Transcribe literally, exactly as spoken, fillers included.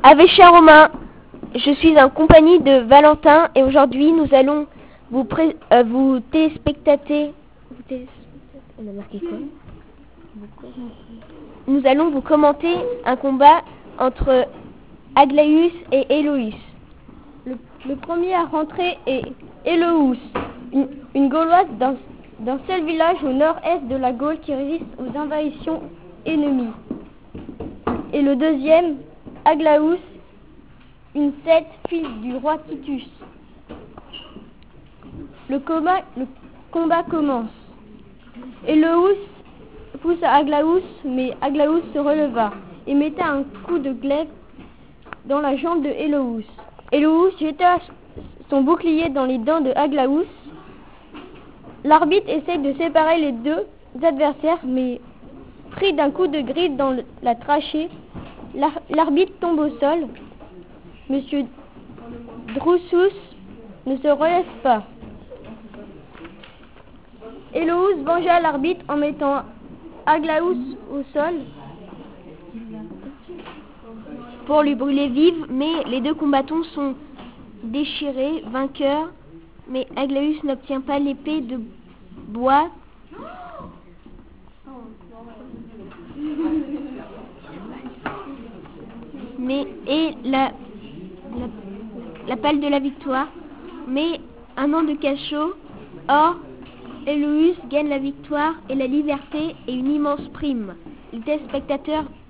Ave cher Romain, je suis en compagnie de Valentin et aujourd'hui nous allons vous, pré euh, vous téléspectater. Vous télé On a marqué quoi? Nous allons vous commenter un combat entre Aglaïus et Héloïs. Le, le premier à rentrer est Héloïs, une, une Gauloise d'un, d'un seul village au nord-est de la Gaule qui résiste aux invasions ennemies. Et le deuxième, Aglaïus, une Cète, fils du roi Titus. Le combat, le combat commence. Héloïs poussa Aglaïus, mais Aglaïus se releva et mettait un coup de glaive dans la jambe de Héloïs. Héloïs jeta son bouclier dans les dents de Aglaïus. L'arbitre essaie de séparer les deux adversaires, mais pris d'un coup de griffe dans la trachée, l'ar- l'arbitre tombe au sol. Monsieur Drusus ne se relève pas. Héloïs vengea l'arbitre en mettant Aglaïus au sol pour lui brûler vive, mais les deux combattants sont déchirés, vainqueurs, mais Aglaïus n'obtient pas l'épée de bois mais et la, la, la balle de la victoire, mais un an de cachot. Or, Héloïs gagne la victoire et la liberté et une immense prime. Les téléspectateurs